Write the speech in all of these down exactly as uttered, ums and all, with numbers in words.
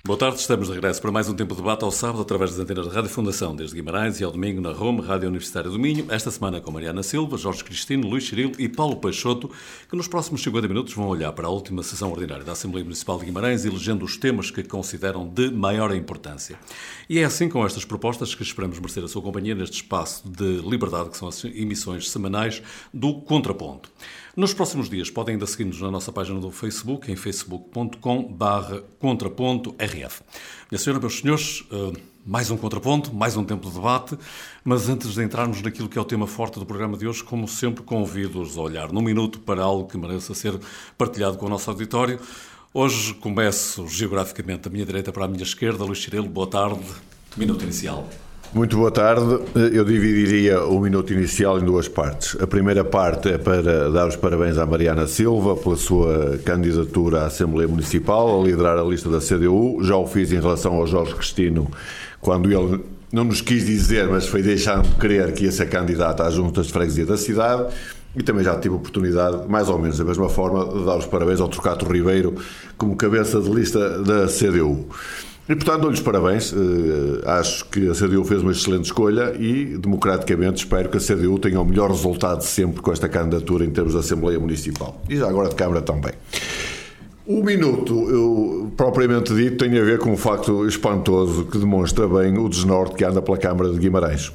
Boa tarde, estamos de regresso para mais um tempo de debate ao sábado através das antenas da Rádio Fundação, desde Guimarães e ao domingo na Roma, Rádio Universitária do Minho, esta semana com Mariana Silva, Jorge Cristino, Luís Cirilo e Paulo Peixoto, que nos próximos cinquenta minutos vão olhar para a última sessão ordinária da Assembleia Municipal de Guimarães, elegendo os temas que consideram de maior importância. E é assim com estas propostas que esperamos merecer a sua companhia neste espaço de liberdade, que são as emissões semanais do Contraponto. Nos próximos dias podem ainda seguir-nos na nossa página do Facebook, em facebook ponto com barra contraponto r f. Minha senhora, meus senhores, mais um contraponto, mais um tempo de debate, mas antes de entrarmos naquilo que é o tema forte do programa de hoje, como sempre, convido-os a olhar num minuto para algo que mereça ser partilhado com o nosso auditório. Hoje começo geograficamente da minha direita para a minha esquerda. Luís Cirilo, boa tarde. Minuto inicial. Muito boa tarde. Eu dividiria o minuto inicial em duas partes. A primeira parte é para dar os parabéns à Mariana Silva pela sua candidatura à Assembleia Municipal, a liderar a lista da C D U. Já o fiz em relação ao Jorge Cristino, quando ele não nos quis dizer, mas foi deixando crer que ia ser candidato às juntas de freguesia da cidade. E também já tive a oportunidade, mais ou menos da mesma forma, de dar os parabéns ao Torquato Ribeiro como cabeça de lista da C D U. E, portanto, dou-lhes parabéns. Uh, acho que a C D U fez uma excelente escolha e, democraticamente, espero que a C D U tenha o melhor resultado de sempre com esta candidatura em termos de Assembleia Municipal. E já agora de Câmara também. O minuto, eu, propriamente dito, tem a ver com um facto espantoso que demonstra bem o desnorte que anda pela Câmara de Guimarães.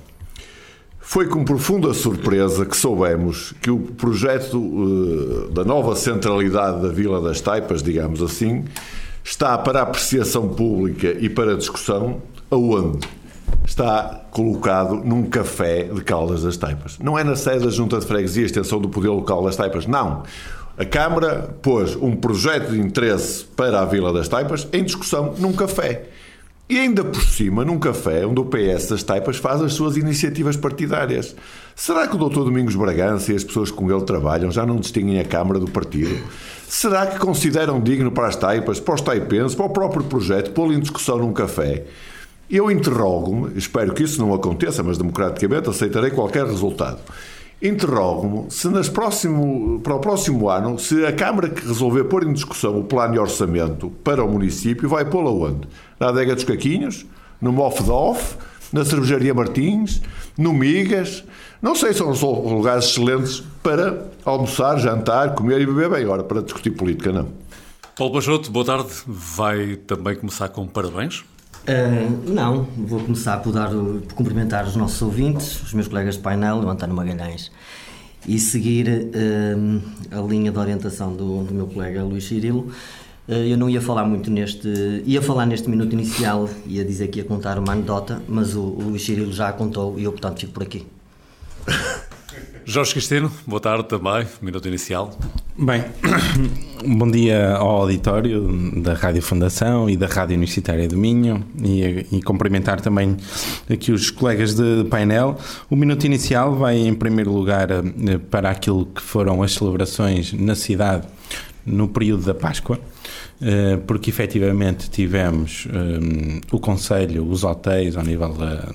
Foi com profunda surpresa que soubemos que o projeto uh, da nova centralidade da Vila das Taipas, digamos assim, está para apreciação pública e para discussão aonde? Está colocado num café de Caldas das Taipas. Não é na sede da Junta de Freguesia, extensão do poder local das Taipas, não. A Câmara pôs um projeto de interesse para a Vila das Taipas em discussão num café. E ainda por cima, num café onde o P S das Taipas faz as suas iniciativas partidárias. Será que o doutor Domingos Bragança e as pessoas que com ele trabalham já não distinguem a Câmara do partido? Será que consideram digno para as Taipas, para os taipenses, para o próprio projeto, pô-lo em discussão num café? Eu interrogo-me, espero que isso não aconteça, mas democraticamente aceitarei qualquer resultado. Interrogo-me se nas próximo, para o próximo ano, se a Câmara que resolver pôr em discussão o plano de orçamento para o município vai pô-lo aonde? Na Adega dos Caquinhos? No Mof da Off? Na Cervejaria Martins? No Migas? Não sei, são lugares excelentes para almoçar, jantar, comer e beber bem. Agora, para discutir política, não. Paulo Peixoto, boa tarde. Vai também começar com parabéns? Uh, não, vou começar por, dar, por cumprimentar os nossos ouvintes, os meus colegas de painel, o António Magalhães, e seguir uh, a linha de orientação do, do meu colega Luís Cirilo. Uh, eu não ia falar muito neste, ia falar neste minuto inicial, ia dizer que ia contar uma anedota, mas o, o Luís Cirilo já a contou e eu, portanto, fico por aqui. Jorge Cristino, boa tarde também, minuto inicial. Bem, bom dia ao auditório da Rádio Fundação e da Rádio Universitária do Minho e, e cumprimentar também aqui os colegas de painel. O minuto inicial vai em primeiro lugar para aquilo que foram as celebrações na cidade no período da Páscoa, porque efetivamente tivemos um, o Conselho, os hotéis ao nível da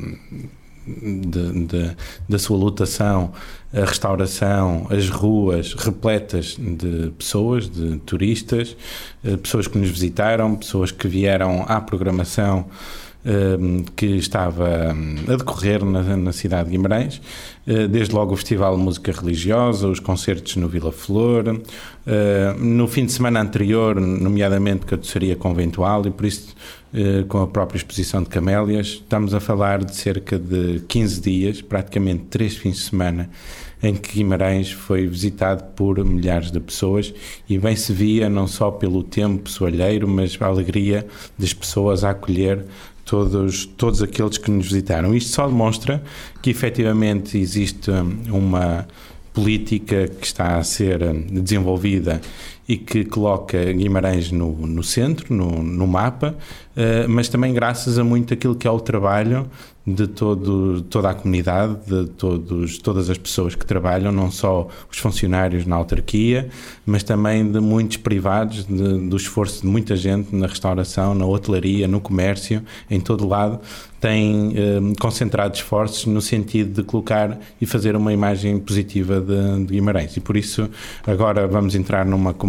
De, de, da sua lotação, a restauração, as ruas repletas de pessoas, de turistas, pessoas que nos visitaram, pessoas que vieram à programação um, que estava a decorrer na, na cidade de Guimarães, desde logo o Festival de Música Religiosa, os concertos no Vila Flor, uh, no fim de semana anterior, nomeadamente Caduceria Conventual, e por isso uh, com a própria exposição de camélias, estamos a falar de cerca de quinze dias, praticamente três fins de semana, em que Guimarães foi visitado por milhares de pessoas e bem se via não só pelo tempo soalheiro, mas a alegria das pessoas a acolher Todos, todos aqueles que nos visitaram. Isto só demonstra que efetivamente existe uma política que está a ser desenvolvida e que coloca Guimarães no, no centro, no, no mapa, uh, mas também graças a muito aquilo que é o trabalho de todo, toda a comunidade, de todos, todas as pessoas que trabalham, não só os funcionários na autarquia, mas também de muitos privados, de, do esforço de muita gente na restauração, na hotelaria, no comércio, em todo lado, têm eh, concentrado esforços no sentido de colocar e fazer uma imagem positiva de, de Guimarães. E por isso agora vamos entrar numa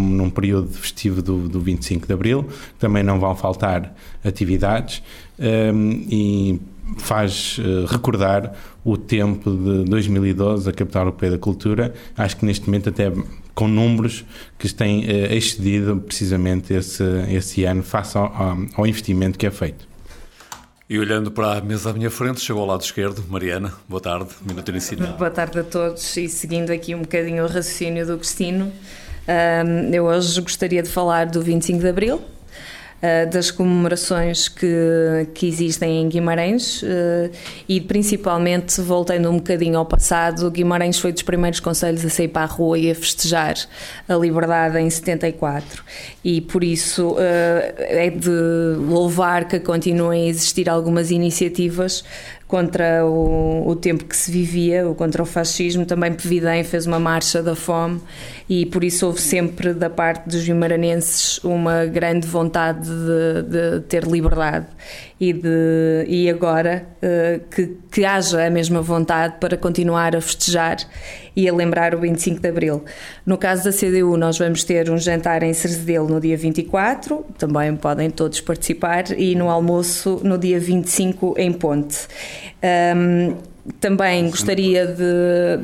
num período festivo do, do vinte e cinco de Abril, também não vão faltar atividades, um, e faz uh, recordar o tempo de dois mil e doze, a Capital Europeia da Cultura, acho que neste momento até com números que têm uh, excedido precisamente esse, esse ano face ao, ao investimento que é feito. E olhando para a mesa à minha frente, chegou ao lado esquerdo, Mariana, boa tarde, minuto inicial. Boa tarde a todos, e seguindo aqui um bocadinho o raciocínio do Cristino, eu hoje gostaria de falar do vinte e cinco de Abril, das comemorações que, que existem em Guimarães, e principalmente, voltando um bocadinho ao passado, Guimarães foi dos primeiros concelhos a sair para a rua e a festejar a liberdade em setenta e quatro, e por isso é de louvar que continuem a existir algumas iniciativas contra o, o tempo que se vivia, contra o fascismo. Também Pevidém fez uma marcha da fome, e por isso houve sempre da parte dos guimaranenses uma grande vontade de, de ter liberdade, e, de, e agora uh, que, que haja a mesma vontade para continuar a festejar e a lembrar o vinte e cinco de Abril. No caso da C D U, nós vamos ter um jantar em Cerzedelo no dia vinte e quatro, também podem todos participar, e no almoço no dia vinte e cinco em Ponte. Um, também gostaria de,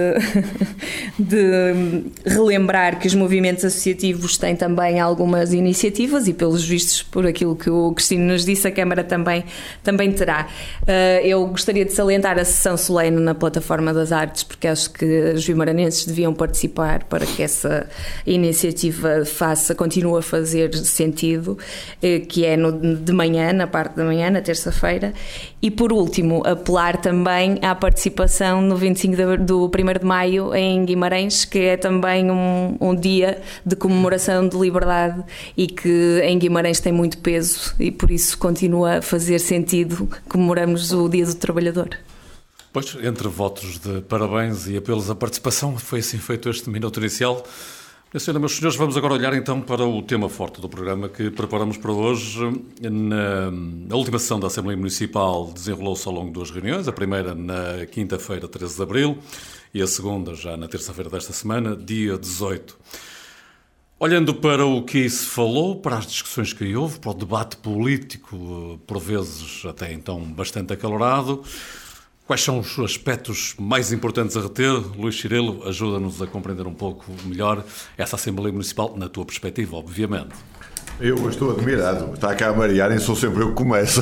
de, de relembrar que os movimentos associativos têm também algumas iniciativas, e pelos vistos, por aquilo que o Cristino nos disse, a Câmara também, também terá. Eu gostaria de salientar a sessão solene na Plataforma das Artes, porque acho que os guimaranenses deviam participar para que essa iniciativa faça, continue a fazer sentido, que é no, de manhã, na parte da manhã, na terça-feira. E por último, apelar também à participação no vinte e cinco de, do primeiro de maio em Guimarães, que é também um, um dia de comemoração de liberdade, e que em Guimarães tem muito peso, e por isso continua a fazer sentido comemorarmos o Dia do Trabalhador. Pois, entre votos de parabéns e apelos à participação, foi assim feito este minuto inicial. Minha senhora, meus senhores, vamos agora olhar então para o tema forte do programa que preparamos para hoje. Na, na última sessão da Assembleia Municipal desenrolou-se ao longo de duas reuniões, a primeira na quinta-feira, treze de Abril, e a segunda já na terça-feira desta semana, dia dezoito. Olhando para o que se falou, para as discussões que houve, para o debate político, por vezes até então bastante acalorado, quais são os aspectos mais importantes a reter? Luís Cirilo, ajuda-nos a compreender um pouco melhor essa Assembleia Municipal, na tua perspectiva, obviamente. Eu estou admirado. Está cá a Mariana e sou sempre eu que começo.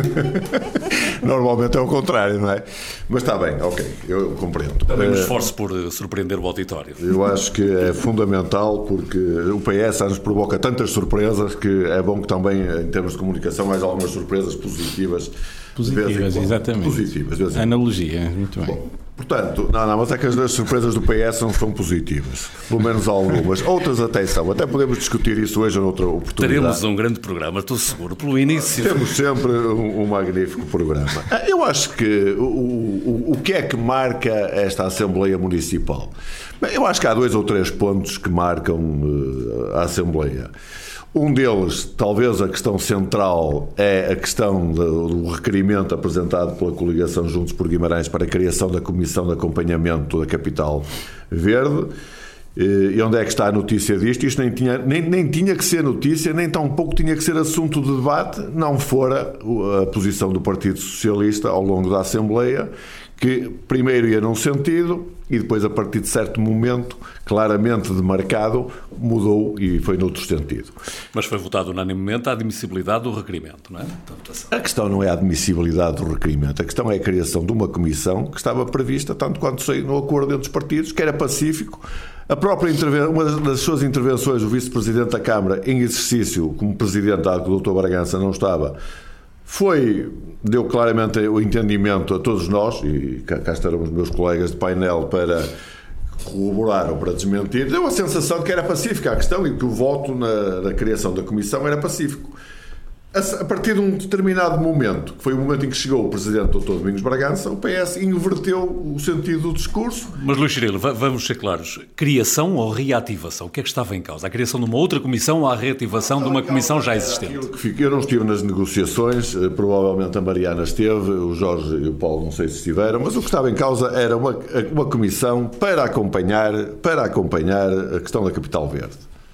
Normalmente é o contrário, não é? Mas está bem, ok, eu compreendo. Também me esforço por surpreender o auditório. Eu acho que é fundamental, porque o P S nos provoca tantas surpresas que é bom que também, em termos de comunicação, haja algumas surpresas positivas. Positivas, exatamente. Positivas, analogia, muito bem. Bom, portanto, não, não, mas é que as surpresas do P S não são positivas. Pelo menos algumas. Outras até são. Até podemos discutir isso hoje noutra oportunidade. Teremos um grande programa, estou seguro, pelo início. Temos sempre um, um magnífico programa. Eu acho que o, o, o que é que marca esta Assembleia Municipal? Bem, eu acho que há dois ou três pontos que marcam uh, a Assembleia. Um deles, talvez a questão central, é a questão do requerimento apresentado pela coligação Juntos por Guimarães para a criação da Comissão de Acompanhamento da Capital Verde. E onde é que está a notícia disto? Isto nem tinha, nem, nem tinha que ser notícia, nem tampouco tinha que ser assunto de debate, não fora a posição do Partido Socialista ao longo da Assembleia, que primeiro ia num sentido e depois, a partir de certo momento, claramente demarcado, mudou e foi noutro sentido. Mas foi votado unanimemente a admissibilidade do requerimento, não é? A questão não é a admissibilidade do requerimento, a questão é a criação de uma comissão que estava prevista, tanto quanto sei, no acordo entre os partidos, que era pacífico. A própria intervenção, uma das suas intervenções, o vice-presidente da Câmara, em exercício como presidente, dado que o doutor Bragança não estava, foi, deu claramente o entendimento a todos nós, e cá, cá estarão os meus colegas de painel para corroborar ou para desmentir, deu a sensação de que era pacífica a questão e que o voto na, na criação da comissão era pacífico. A, a partir de um determinado momento, que foi o momento em que chegou o presidente doutor Domingos Bragança, o P S inverteu o sentido do discurso. Mas, Luís Cirilo, vamos ser claros, criação ou reativação? O que é que estava em causa? A criação de uma outra comissão ou a reativação de uma comissão já existente? Eu não estive nas negociações, provavelmente a Mariana esteve, o Jorge e o Paulo não sei se estiveram, mas o que estava em causa era uma, uma comissão para acompanhar, para acompanhar a questão da Capital Verde.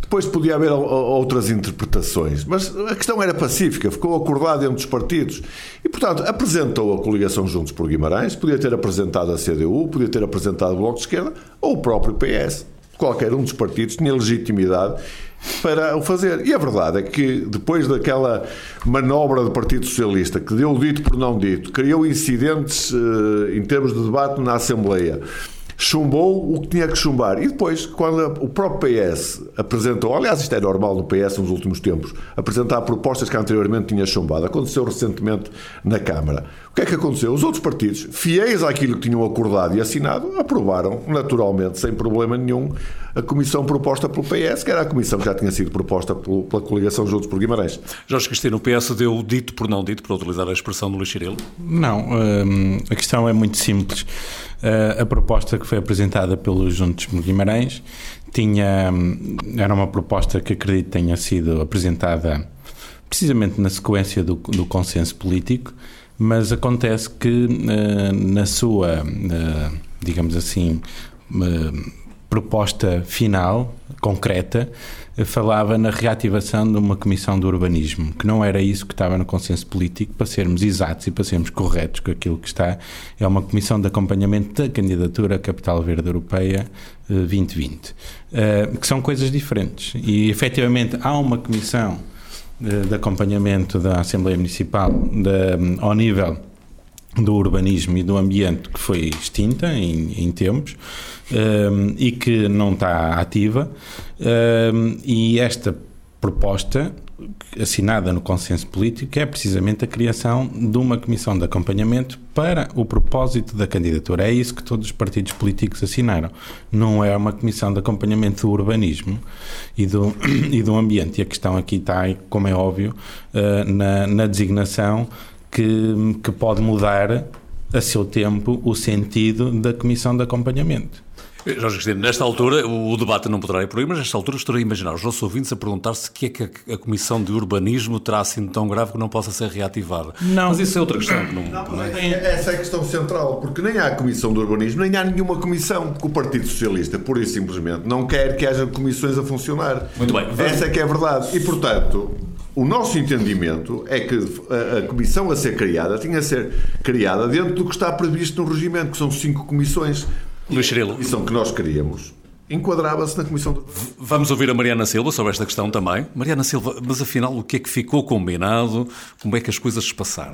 Depois podia haver outras interpretações, mas a questão era pacífica, ficou acordado entre os partidos e, portanto, apresentou a coligação Juntos por Guimarães, podia ter apresentado a C D U, podia ter apresentado o Bloco de Esquerda ou o próprio P S. Qualquer um dos partidos tinha legitimidade para o fazer. E a verdade é que depois daquela manobra do Partido Socialista, que deu dito por não dito, criou incidentes uh, em termos de debate na Assembleia, chumbou o que tinha que chumbar. E depois, quando o próprio P S apresentou, aliás, isto é normal no P S nos últimos tempos, apresentar propostas que anteriormente tinha chumbado. Aconteceu recentemente na Câmara. O que é que aconteceu? Os outros partidos, fiéis àquilo que tinham acordado e assinado, aprovaram, naturalmente, sem problema nenhum, a comissão proposta pelo P S, que era a comissão que já tinha sido proposta pela coligação Juntos por Guimarães. Jorge Cristino, o P S deu dito por não dito, para utilizar a expressão do Luís Cirilo? Não, hum, a questão é muito simples. Uh, a proposta que foi apresentada pelos Juntos por Guimarães tinha, era uma proposta que acredito tenha sido apresentada precisamente na sequência do, do consenso político, mas acontece que uh, na sua, uh, digamos assim, uh, proposta final, concreta, falava na reativação de uma comissão de urbanismo, que não era isso que estava no consenso político. Para sermos exatos e para sermos corretos com aquilo que está, é uma comissão de acompanhamento da candidatura à Capital Verde Europeia vinte vinte, que são coisas diferentes. E, efetivamente, há uma comissão de acompanhamento da Assembleia Municipal de, ao nível do urbanismo e do ambiente, que foi extinta em, em tempos um, e que não está ativa, um, e esta proposta assinada no consenso político é precisamente a criação de uma comissão de acompanhamento para o propósito da candidatura. É isso que todos os partidos políticos assinaram. Não é uma comissão de acompanhamento do urbanismo e do, e do ambiente. E a questão aqui está, como é óbvio, uh, na, na designação Que, que pode mudar a seu tempo o sentido da comissão de acompanhamento. Jorge Cristino, nesta altura o debate não poderá ir por aí, mas nesta altura estou a imaginar os nossos ouvintes a perguntar-se que é que a, a Comissão de Urbanismo terá sido tão grave que não possa ser reativada. Não. Mas isso é outra questão. Que não, não, não é? Essa é a questão central, porque nem há a Comissão de Urbanismo, nem há nenhuma comissão, que o Partido Socialista, pura e simplesmente, não quer que haja comissões a funcionar. Muito bem. Essa é que é a verdade. E, portanto, o nosso entendimento é que a, a comissão a ser criada tinha a ser criada dentro do que está previsto no regimento, que são cinco comissões. Luís Cirilo. A comissão que nós queríamos enquadrava-se na comissão de... Vamos ouvir a Mariana Silva sobre esta questão também. Mariana Silva, mas afinal o que é que ficou combinado? Como é que as coisas se passaram?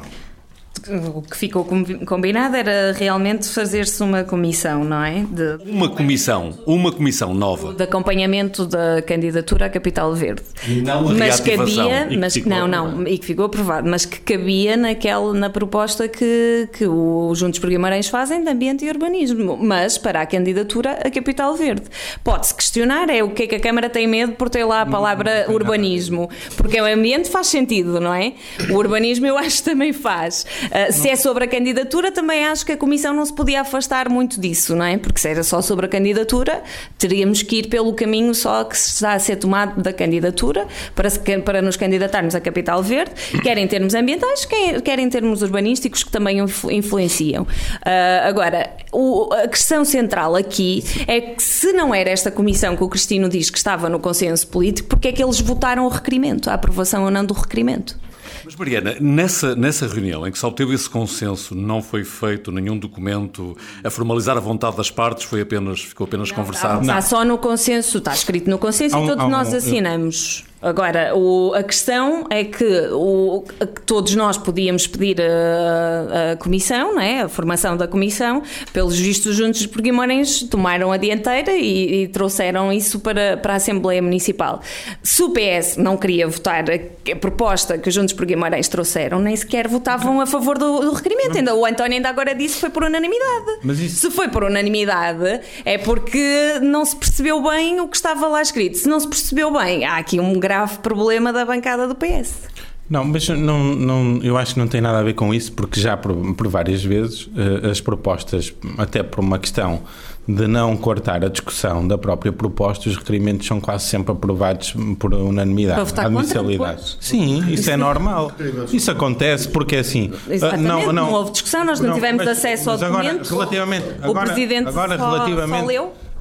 O que ficou combinado era realmente fazer-se uma comissão, não é? De, uma comissão, uma comissão nova. De acompanhamento da candidatura à Capital Verde. E não a mas reativação. Cabia, mas que não, não, e que ficou aprovado, mas que cabia naquela, na proposta que, que o Juntos por Guimarães fazem de ambiente e urbanismo, mas para a candidatura à Capital Verde. Pode-se questionar é o que é que a Câmara tem medo por ter lá a palavra não, urbanismo, porque o ambiente faz sentido, não é? O urbanismo eu acho que também faz. Uh, se é sobre a candidatura, também acho que a Comissão não se podia afastar muito disso, não é? Porque se era só sobre a candidatura, teríamos que ir pelo caminho só que está a ser tomado da candidatura para, se, para nos candidatarmos à Capital Verde, quer em termos ambientais, quer, quer em termos urbanísticos, que também influenciam. Uh, agora, o, a questão central aqui é que se não era esta Comissão que o Cristino diz que estava no consenso político, porque é que eles votaram o requerimento, a aprovação ou não do requerimento? Mas, Mariana, nessa, nessa reunião em que se obteve esse consenso, não foi feito nenhum documento a formalizar a vontade das partes, foi apenas, ficou apenas não, conversado? Está, está só no consenso, está escrito no consenso um, e todos um, nós assinamos. Agora, o, a questão é que, o, que todos nós podíamos pedir a, a comissão, não é? A formação da comissão, pelos vistos Juntos por Guimarães tomaram a dianteira e, e trouxeram isso para, para a Assembleia Municipal. Se o P S não queria votar a, a proposta que os Juntos por Guimarães trouxeram, nem sequer votavam a favor do, do requerimento. Ainda, o António ainda agora disse que foi por unanimidade. Mas isso... Se foi por unanimidade, é porque não se percebeu bem o que estava lá escrito. Se não se percebeu bem, há aqui um grave grave problema da bancada do P S. Não, mas não, não, eu acho que não tem nada a ver com isso, porque já por, por várias vezes as propostas, até por uma questão de não cortar a discussão da própria proposta, os requerimentos são quase sempre aprovados por unanimidade. Para votar admissibilidade. Contra, Sim, isso, isso é normal. Isso acontece porque é assim. Exatamente, não, não, não houve discussão, nós não, não tivemos mas, acesso ao agora, documento. Relativamente, o agora, Presidente agora, só, relativamente, só leu.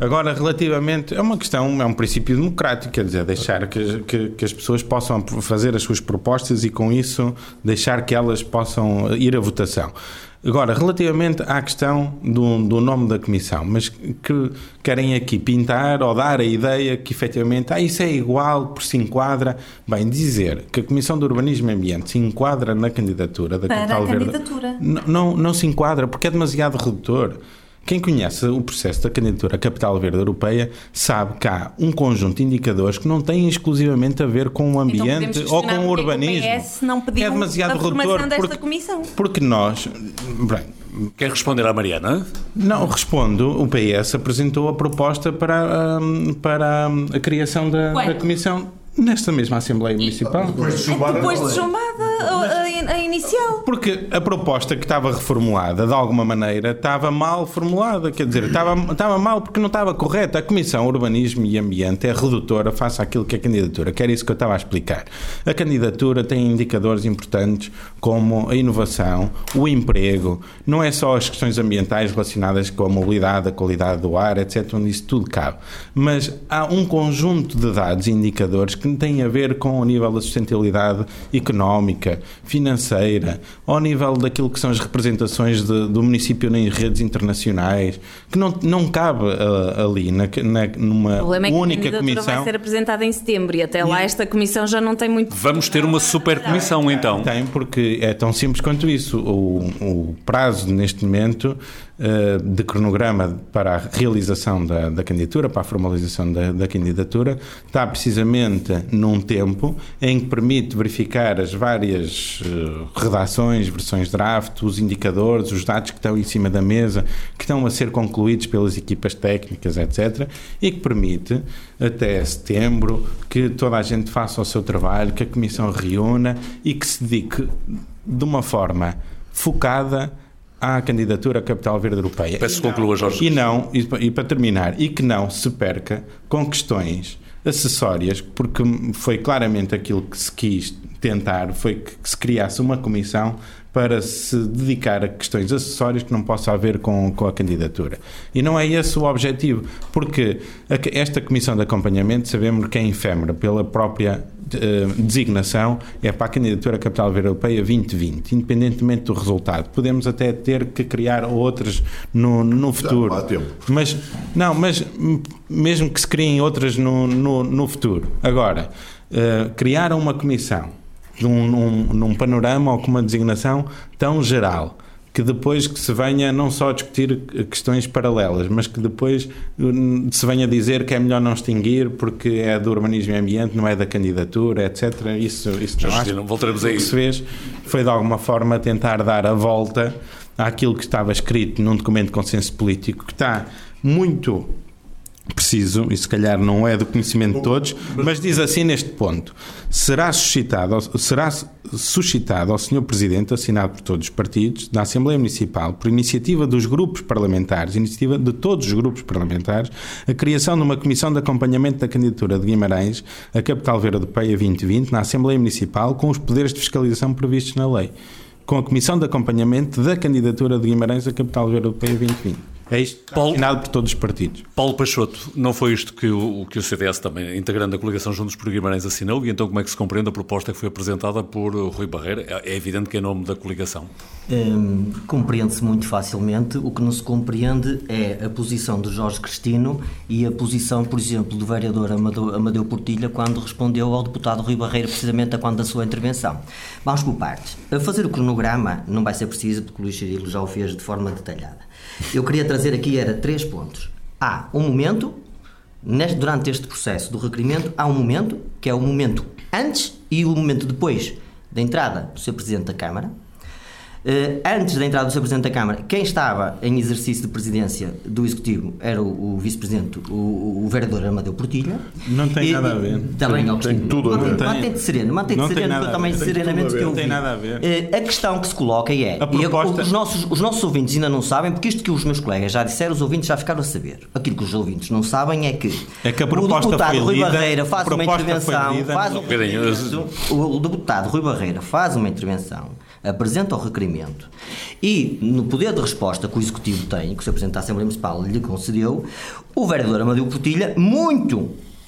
Agora, relativamente, é uma questão, é um princípio democrático, quer dizer, deixar que, que, que as pessoas possam fazer as suas propostas e com isso deixar que elas possam ir à votação. Agora, relativamente à questão do, do nome da comissão, mas que querem aqui pintar ou dar a ideia que efetivamente ah, isso é igual, por se enquadra, bem, dizer que a Comissão de Urbanismo e Ambiente se enquadra na candidatura da Para Capital a Verde, candidatura. Não, não, não se enquadra porque é demasiado redutor. Quem conhece o processo da candidatura à Capital Verde Europeia sabe que há um conjunto de indicadores que não têm exclusivamente a ver com o ambiente então ou com o urbanismo. O P S não pediu é demasiado a formação redutor desta porque, comissão. porque nós... Bem, quer responder à Mariana? Não, respondo. O P S apresentou a proposta para, um, para a criação da, da comissão nesta mesma Assembleia Municipal. Depois de chumbada, Depois de chumbada, a, a inicial. Porque a proposta que estava reformulada, de alguma maneira, estava mal formulada. Quer dizer, estava, estava mal porque não estava correta. A Comissão Urbanismo e Ambiente é redutora face àquilo que é a candidatura, que era isso que eu estava a explicar. A candidatura tem indicadores importantes como a inovação, o emprego, não é só as questões ambientais relacionadas com a mobilidade, a qualidade do ar, etcétera, onde isso tudo cabe. Mas há um conjunto de dados e indicadores que têm a ver com o nível da sustentabilidade económica, financeira, ao nível daquilo que são as representações de, do município em redes internacionais, que não, não cabe uh, ali na, na, numa única comissão. A comissão. Vai ser apresentada em setembro e até lá esta comissão já não tem muito... Vamos ter uma super comissão então. Tem, porque é tão simples quanto isso. O, o prazo neste momento uh, de cronograma para a realização da, da candidatura, para a formalização da, da candidatura, está precisamente num tempo em que permite verificar as várias uh, redações, versões draft, os indicadores, os dados que estão em cima da mesa, que estão a ser concluídos pelas equipas técnicas, etcétera, e que permite até setembro que toda a gente faça o seu trabalho, que a Comissão reúna e que se dedique de uma forma focada à candidatura à Capital Verde Europeia. Peço que conclua, Jorge. E não, e, e para terminar, e que não se perca com questões acessórias, porque foi claramente aquilo que se quis tentar, foi que, que se criasse uma comissão para se dedicar a questões acessórias que não possa haver com, com a candidatura. E não é esse o objetivo, porque a, esta comissão de acompanhamento sabemos que é efêmera pela própria uh, designação, é para a candidatura à Capital Verde Europeia vinte vinte, independentemente do resultado. Podemos até ter que criar outras no, no futuro. Não, há tempo. Mas, não, mas mesmo que se criem outras no, no, no futuro. Agora, uh, criar uma comissão Num, num, num panorama ou com uma designação tão geral, que depois que se venha não só discutir questões paralelas, mas que depois se venha dizer que é melhor não extinguir porque é do urbanismo e ambiente, não é da candidatura, etcétera. Isso, isso não acho. Não voltaremos a isso. O que se fez foi de alguma forma tentar dar a volta àquilo que estava escrito num documento de consenso político que está muito preciso, e se calhar não é do conhecimento de todos, mas diz assim neste ponto: será suscitado, será suscitado ao senhor Presidente, assinado por todos os partidos, da Assembleia Municipal, por iniciativa dos grupos parlamentares, iniciativa de todos os grupos parlamentares, a criação de uma comissão de acompanhamento da candidatura de Guimarães à Capital Verde Europeia vinte vinte na Assembleia Municipal, com os poderes de fiscalização previstos na lei, com a comissão de acompanhamento da candidatura de Guimarães à Capital Verde Europeia vinte vinte. É isto Paulo, assinado por todos os partidos. Paulo Peixoto, não foi isto que o, que o C D S também, integrando a coligação Juntos por Guimarães, assinou? E então como é que se compreende a proposta que foi apresentada por Rui Barreira? É evidente que é em nome da coligação. Hum, compreende-se muito facilmente. O que não se compreende é a posição de Jorge Cristino e a posição, por exemplo, do vereador Amadeu, Amadeu Portilha quando respondeu ao deputado Rui Barreira, precisamente a quando da sua intervenção. Vamos por partes. A fazer o cronograma não vai ser preciso, porque o Luís Cirilo já o fez de forma detalhada. Eu queria trazer aqui era três pontos. Há um momento, neste, durante este processo do requerimento, há um momento, que é o momento antes e o momento depois da entrada do senhor Presidente da Câmara. Uh, antes da entrada do senhor Presidente da Câmara, quem estava em exercício de presidência do Executivo era o, o Vice-Presidente, o, o vereador Amadeu Portilha. Não tem e, nada a ver. Também, tem, tem tudo a ver. Mantém-te sereno, mantém-te sereno, que eu também serenamente que eu Não tem vi. nada a ver. Uh, a questão que se coloca é, A proposta... e os, nossos, os nossos ouvintes ainda não sabem, porque isto que os meus colegas já disseram, os ouvintes já ficaram a saber. Aquilo que os ouvintes não sabem é que, é que a proposta o deputado foi Rui lida, Barreira faz uma intervenção, faz um o, o deputado Rui Barreira faz uma intervenção, apresenta o requerimento requerimento. E no poder de resposta que o Executivo tem, que o senhor Presidente da Assembleia Municipal lhe concedeu, o vereador Amadeu Portilha, muito,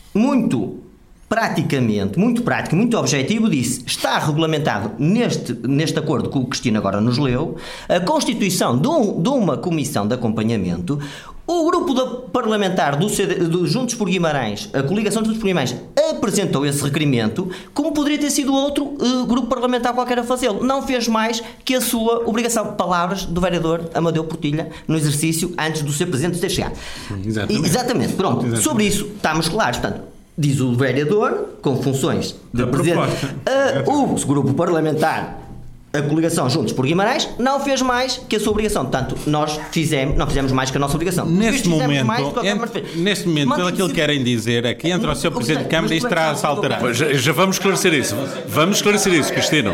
muito praticamente, muito prático, muito objetivo, disse: está regulamentado neste, neste acordo que o Cristina agora nos leu, a constituição de, um, de uma comissão de acompanhamento. O grupo da parlamentar do, C D, do Juntos por Guimarães, a coligação de Juntos por Guimarães, apresentou esse requerimento, como poderia ter sido outro uh, grupo parlamentar qualquer a fazê-lo. Não fez mais que a sua obrigação. Palavras do vereador Amadeu Portilha no exercício antes do seu Presidente ter chegado. Exatamente. E, exatamente. Pronto. Exatamente. Sobre isso estamos claros. Portanto, diz o vereador, com funções de da Presidente, proposta. Uh, o grupo parlamentar, a coligação Juntos por Guimarães, não fez mais que a sua obrigação. Portanto, nós fizemos, não fizemos mais que a nossa obrigação. Neste momento, mais, entre, neste momento, pelo aquilo que querem dizer é que entra o senhor Presidente de Câmara e isto terá a se alterar. Já, já vamos esclarecer isso. Vamos esclarecer isso, Cristino.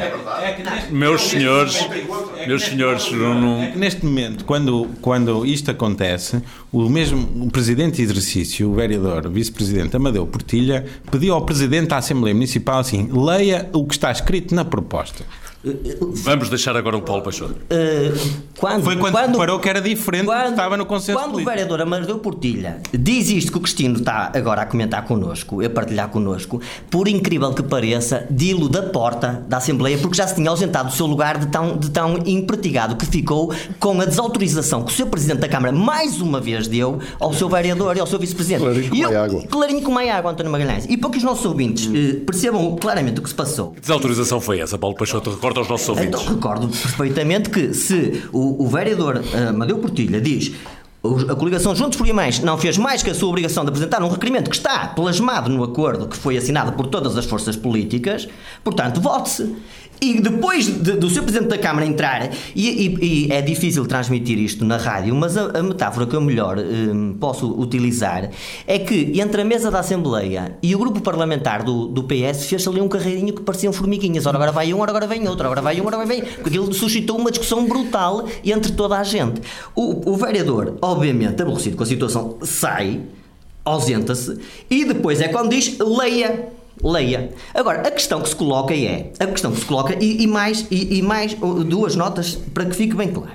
Meus senhores, meus senhores, não, não... É que neste momento, quando, quando isto acontece, o mesmo o Presidente de exercício, o vereador, o Vice-Presidente Amadeu Portilha, pediu ao Presidente da Assembleia Municipal assim: leia o que está escrito na proposta. Vamos deixar agora o Paulo Peixoto. Uh, quando, Foi quando, quando reparou que era diferente do que estava no consenso Quando político. o vereador Amadeu Portilha diz isto que o Cristino está agora a comentar connosco, a partilhar connosco, por incrível que pareça, dilo da porta da Assembleia, porque já se tinha ausentado do seu lugar de tão, de tão impertigado que ficou com a desautorização que o seu Presidente da Câmara mais uma vez deu ao seu vereador e ao seu Vice-Presidente. Clarinho como eu, água. Clarinho como a água, António Magalhães. E para que os nossos ouvintes eh, percebam claramente o que se passou. Que desautorização foi essa, Paulo Peixoto? Recorda aos nossos ouvintes. Então, recordo perfeitamente que se o, o vereador Amadeu Portilha diz: a coligação Juntos por Guimarães não fez mais que a sua obrigação de apresentar um requerimento que está plasmado no acordo que foi assinado por todas as forças políticas, portanto, vote-se. E depois de, do seu Presidente da Câmara entrar, e, e, e é difícil transmitir isto na rádio, mas a, a metáfora que eu melhor um, posso utilizar é que entre a mesa da Assembleia e o grupo parlamentar do, do P S fez ali um carreirinho que pareciam formiguinhas. Ora agora vai um, ora agora vem outro, ora vai um, ora agora vem. Porque aquilo suscitou uma discussão brutal entre toda a gente. O, o vereador, obviamente aborrecido com a situação, sai, ausenta-se, e depois é quando diz: leia. Leia. Agora, a questão que se coloca é, a questão que se coloca, e, e, mais, e, e mais duas notas para que fique bem claro.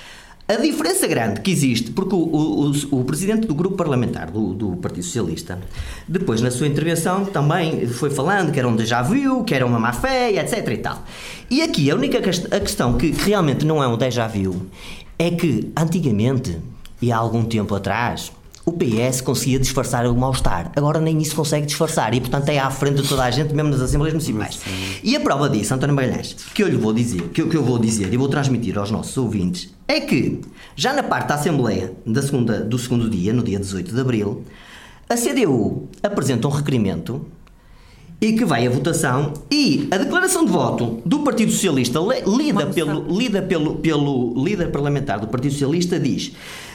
A diferença grande que existe, porque o, o, o, o Presidente do Grupo Parlamentar do, do Partido Socialista, depois na sua intervenção também foi falando que era um déjà vu, que era uma má-fé, etc e tal. E aqui a única a questão que, que realmente não é um déjà vu é que antigamente, e há algum tempo atrás, o P S conseguia disfarçar o mal-estar. Agora nem isso consegue disfarçar e, portanto, é à frente de toda a gente, mesmo nas Assembleias Municipais. E a prova disso, António Magalhães, que eu lhe vou dizer, que eu, que eu vou dizer e vou transmitir aos nossos ouvintes, é que, já na parte da Assembleia da segunda, do segundo dia, no dia dezoito de abril, a C D U apresenta um requerimento e que vai à votação, e a declaração de voto do Partido Socialista, lida pelo, lida pelo, pelo líder parlamentar do Partido Socialista, diz: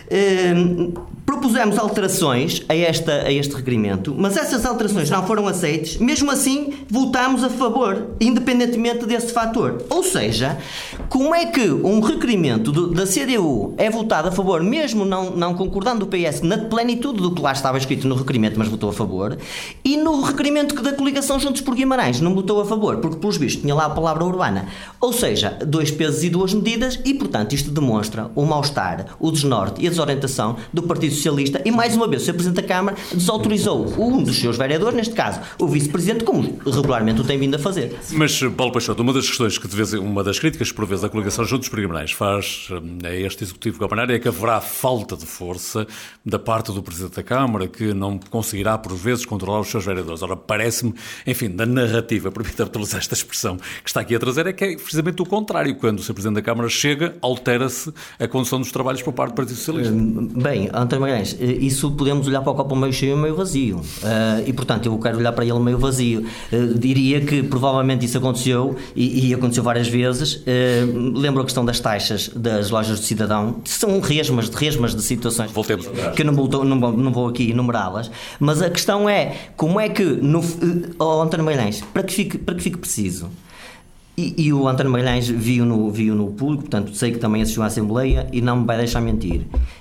Uh, propusemos alterações a, esta, a este requerimento, mas essas alterações não foram aceitas. Mesmo assim, votámos a favor, independentemente desse fator. Ou seja, como é que um requerimento do, da C D U é votado a favor, mesmo não, não concordando o P S na plenitude do que lá estava escrito no requerimento, mas votou a favor, e no requerimento da coligação Juntos por Guimarães não votou a favor, porque pelos vistos tinha lá a palavra urbana. Ou seja, dois pesos e duas medidas, e portanto isto demonstra o mal-estar, o desnorte e a desorientação do Partido Socialista, e mais uma vez o senhor Presidente da Câmara desautorizou um dos seus vereadores, neste caso o Vice-Presidente, como regularmente o tem vindo a fazer. Mas, Paulo Peixoto, uma das questões que de vez, uma das críticas por vezes a coligação Juntos por Guimarães faz a este Executivo Camarário é que haverá falta de força da parte do Presidente da Câmara, que não conseguirá por vezes controlar os seus vereadores. Ora, parece-me, enfim, da narrativa, permita-me utilizar esta expressão que está aqui a trazer, é que é precisamente o contrário. Quando o senhor Presidente da Câmara chega, altera-se a condução dos trabalhos por parte do Partido Socialista. Bem, António Magalhães, isso podemos olhar para o copo meio cheio e meio vazio. Uh, e, portanto, eu quero olhar para ele meio vazio. Uh, diria que provavelmente isso aconteceu, e, e aconteceu várias vezes. Uh, lembro a questão das taxas das lojas do cidadão. São resmas de resmas de situações. Voltemos. Que eu não vou, não, vou, não vou aqui enumerá-las. Mas a questão é, como é que, no, oh, António Magalhães, para que fique, para que fique preciso, E, e o António Magalhães viu no, viu no público, portanto sei que também assistiu à Assembleia e não me vai deixar mentir.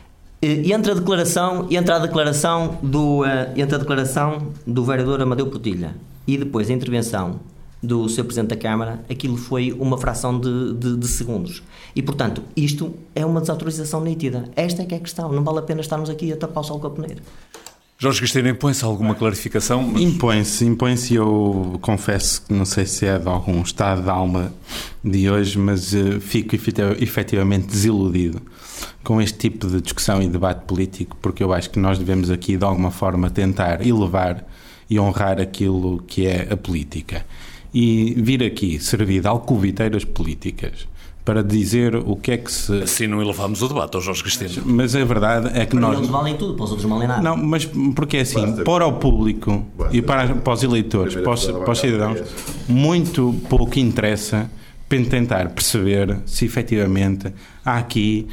E entre a declaração, entre a declaração do, entre a declaração do vereador Amadeu Portilha e depois a intervenção do senhor Presidente da Câmara, aquilo foi uma fração de, de, de segundos. E, portanto, isto é uma desautorização nítida. Esta é que é a questão. Não vale a pena estarmos aqui a tapar o sol com a peneira. Jorge Cristino, impõe-se alguma clarificação? Mas... Impõe-se, impõe-se. Eu confesso que não sei se é de algum estado de alma de hoje, mas uh, fico efetivamente desiludido com este tipo de discussão e debate político, porque eu acho que nós devemos aqui, de alguma forma, tentar elevar e honrar aquilo que é a política. E vir aqui servir de alcoviteiras políticas para dizer o que é que se... Assim não elevamos o debate ao Jorge Cristino. Mas a verdade é que para nós... eles valem tudo, para os outros não valem nada. Não, mas porque é assim, Basta. para o público Basta. e para, para os eleitores, para os, para os cidadãos, muito pouco interessa tentar perceber se efetivamente há aqui...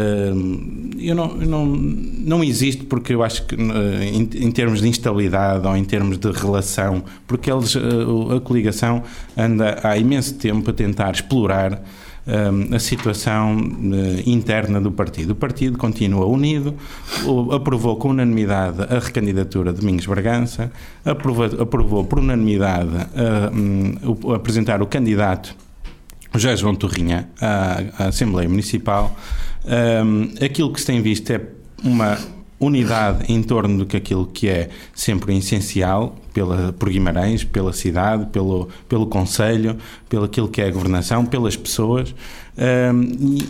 Uh, eu não, eu não, não existe, porque eu acho que uh, em, em termos de instabilidade ou em termos de relação, porque eles, uh, a coligação anda há imenso tempo a tentar explorar uh, a situação uh, interna do partido. O partido continua unido, uh, aprovou com unanimidade a recandidatura de Domingos Bragança, aprovou, aprovou por unanimidade uh, um, o, apresentar o candidato José João Torrinha à, à Assembleia Municipal. Um, aquilo que se tem visto é uma unidade em torno do que aquilo que é sempre o essencial pela, por Guimarães, pela cidade, pelo, pelo concelho, pelo aquilo que é a governação, pelas pessoas, um, e,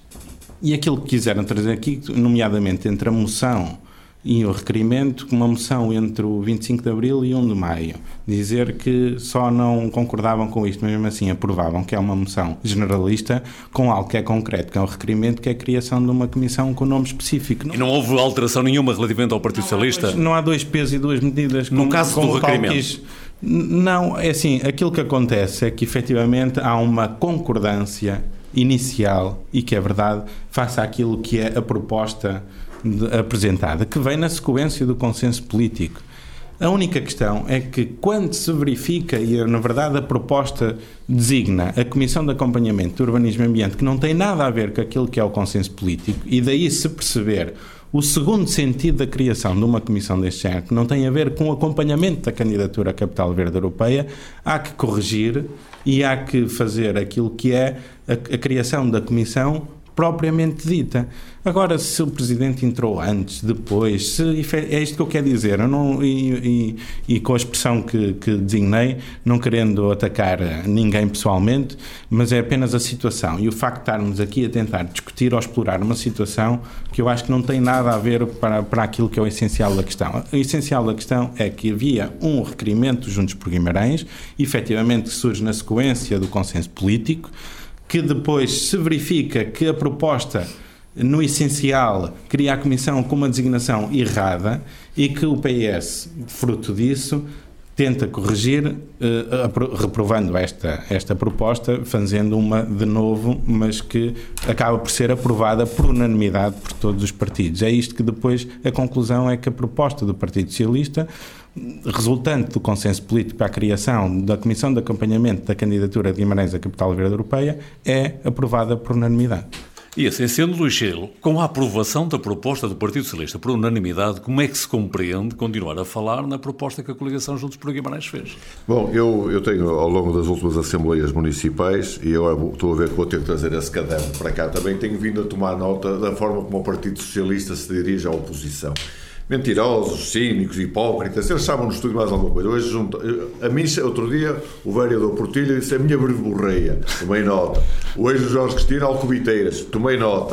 e aquilo que quiseram trazer aqui, nomeadamente entre a moção e o requerimento, uma moção entre o vinte e cinco de Abril e um de Maio, dizer que só não concordavam com isto, mas mesmo assim aprovavam que é uma moção generalista com algo que é concreto, que é um requerimento, que é a criação de uma comissão com nome específico. E não houve alteração nenhuma relativamente ao Partido Socialista? Não há dois pesos e duas medidas. No caso do requerimento? Não, é assim, aquilo que acontece é que efetivamente há uma concordância inicial, e que é verdade, face àquilo que é a proposta apresentada, que vem na sequência do consenso político. A única questão é que quando se verifica, e na verdade a proposta designa a Comissão de Acompanhamento do Urbanismo e Ambiente, que não tem nada a ver com aquilo que é o consenso político, e daí se perceber o segundo sentido da criação de uma comissão deste género, que não tem a ver com o acompanhamento da candidatura à Capital Verde Europeia, há que corrigir e há que fazer aquilo que é a, a criação da comissão propriamente dita. Agora, se o Presidente entrou antes, depois, se, é isto que eu quero dizer, eu não, e, e, e com a expressão que, que designei, não querendo atacar ninguém pessoalmente, mas é apenas a situação. E o facto de estarmos aqui a tentar discutir ou explorar uma situação que eu acho que não tem nada a ver para, para aquilo que é o essencial da questão. O essencial da questão é que havia um requerimento Juntos por Guimarães, efetivamente que surge na sequência do consenso político, que depois se verifica que a proposta, no essencial, cria a Comissão com uma designação errada e que o P S, fruto disso, tenta corrigir, eh, reprovando esta, esta proposta, fazendo uma de novo, mas que acaba por ser aprovada por unanimidade por todos os partidos. É isto que depois a conclusão é que a proposta do Partido Socialista, resultante do consenso político para a criação da Comissão de Acompanhamento da candidatura de Guimarães à Capital Verde Europeia, é aprovada por unanimidade. E assim sendo, Luís Cirilo, com a aprovação da proposta do Partido Socialista por unanimidade, como é que se compreende continuar a falar na proposta que a coligação Juntos por Guimarães fez? Bom, eu, eu tenho ao longo das últimas Assembleias Municipais, e agora estou a ver que vou ter que trazer esse caderno para cá também, tenho vindo a tomar nota da forma como o Partido Socialista se dirige à oposição. Mentirosos, cínicos, hipócritas, eles chamam-nos tudo mais alguma coisa. Hoje, junto, a mim, outro dia, o vereador Portilha disse a minha verborreia, tomei nota. Hoje o Jorge Cristino, alcoviteiras, tomei nota.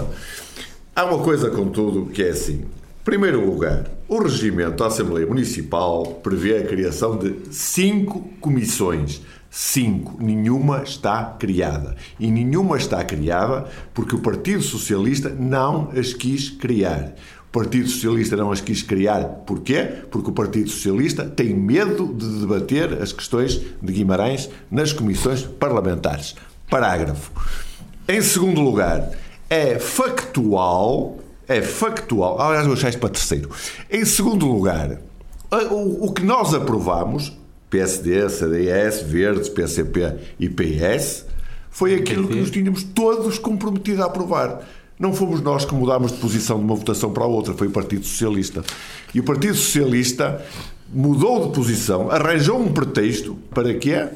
Há uma coisa, contudo, que é assim. Em primeiro lugar, o regimento da Assembleia Municipal prevê a criação de cinco comissões. Cinco. Nenhuma está criada. E nenhuma está criada porque o Partido Socialista não as quis criar. O Partido Socialista não as quis criar. Porquê? Porque o Partido Socialista tem medo de debater as questões de Guimarães nas comissões parlamentares. Parágrafo. Em segundo lugar, é factual, é factual, aliás, eu achei isto para terceiro. Em segundo lugar, o, o que nós aprovamos, P S D, C D S, Verdes, P C P e P S, foi aquilo que nos tínhamos todos comprometidos a aprovar. Não fomos nós que mudámos de posição de uma votação para a outra, foi o Partido Socialista. E o Partido Socialista mudou de posição, arranjou um pretexto para quê?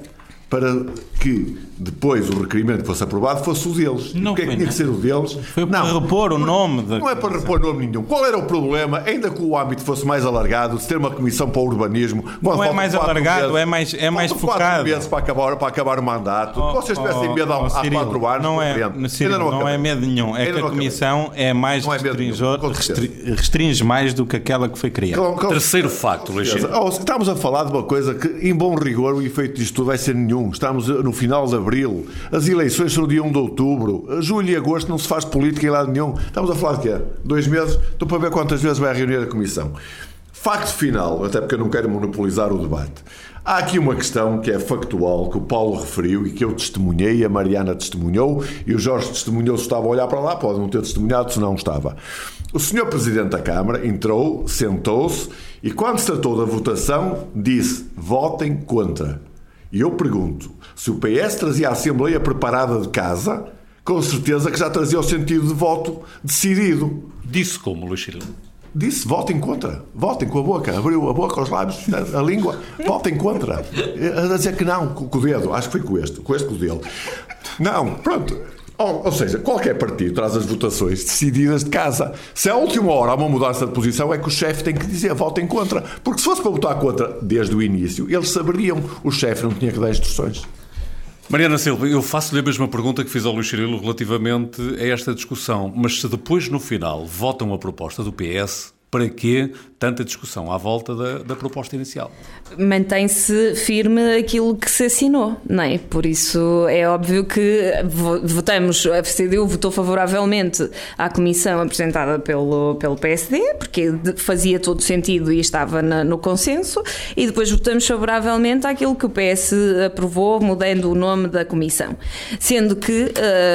para que depois o requerimento que fosse aprovado fosse o deles. Não o que é que foi, tinha não. que ser o deles? Foi para não, repor o nome da Não é para repor nome nenhum. Qual era o problema, ainda que o âmbito fosse mais alargado, de ter uma comissão para o urbanismo? Não é mais alargado, é mais, é mais focado. quatro meses para acabar, para acabar o mandato. Oh, Vocês tivessem oh, medo há, oh, há Cirilo, quatro anos. não é, Cirilo, não, não é medo nenhum. É ainda que a comissão é mais não é restringor, restri, restringe mais do que aquela que foi criada. Com, com, Terceiro facto, Luís. Oh, estamos a falar de uma coisa que, em bom rigor, o efeito disto tudo vai ser nenhum. Estamos no final de abril, as eleições são no dia um de outubro, julho e agosto não se faz política em lado nenhum. Estamos a falar de quê? Dois meses? Estou para ver quantas vezes vai reunir a comissão. Facto final, até porque eu não quero monopolizar o debate. Há aqui uma questão que é factual, que o Paulo referiu e que eu testemunhei, a Mariana testemunhou e o Jorge testemunhou se estava a olhar para lá, pode não ter testemunhado se não estava. O senhor Presidente da Câmara entrou, sentou-se e quando se tratou da votação disse, votem contra. E eu pergunto, se o P S trazia a Assembleia preparada de casa, com certeza que já trazia o sentido de voto decidido. Disse como, Luís Cirilo? Disse, votem contra. Votem com a boca. Abriu a boca, os lábios, a, a língua. Votem contra. A dizer que não, com o dedo. Acho que foi com este. Com este com o dele. Não, pronto. Ou, ou seja, qualquer partido traz as votações decididas de casa. Se à última hora há uma mudança de posição, é que o chefe tem que dizer, votem contra. Porque se fosse para votar contra desde o início, eles saberiam. O chefe não tinha que dar instruções. Mariana Silva, eu faço-lhe a mesma pergunta que fiz ao Luís Cirilo relativamente a esta discussão, mas se depois no final votam a proposta do P S, para quê tanta discussão à volta da, da proposta inicial? Mantém-se firme aquilo que se assinou, não é? Por isso é óbvio que votamos, a C D U votou favoravelmente à comissão apresentada pelo, pelo P S D, porque fazia todo sentido e estava na, no consenso, e depois votamos favoravelmente àquilo que o P S aprovou, mudando o nome da comissão. Sendo que,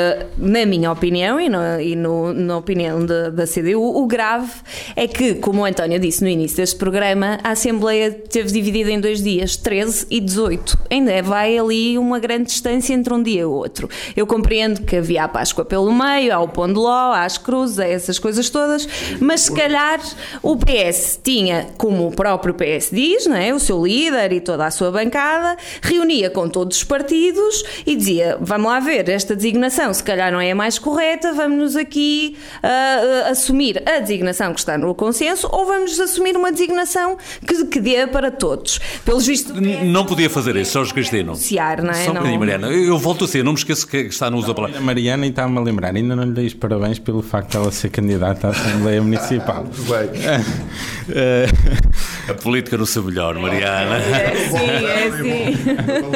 na minha opinião e, no, e no, na opinião da, da C D U, o grave é que, como o António disse no início deste programa, a Assembleia teve dividida em dois dias, treze e dezoito. Ainda vai ali uma grande distância entre um dia e o outro. Eu compreendo que havia a Páscoa pelo meio, há o Pão de Ló, há as cruzes, há essas coisas todas, mas se calhar o P S tinha, como o próprio P S diz, não é? O seu líder e toda a sua bancada, reunia com todos os partidos e dizia, vamos lá ver, esta designação se calhar não é a mais correta, vamos-nos aqui uh, assumir a designação que está no consenso ou vamos assumir uma designação que, que dê para todos. Pelos vistos, não podia fazer isso, Jorge Cristino. Negociar, não é? Só um bocadinho, Mariana. Eu, eu volto a ser, não me esqueço que está no uso da palavra. A Mariana, e está-me a lembrar, ainda não lhe dei os parabéns pelo facto de ela ser candidata à Assembleia Municipal. Muito bem. A política no seu melhor, Mariana. É sim, é sim.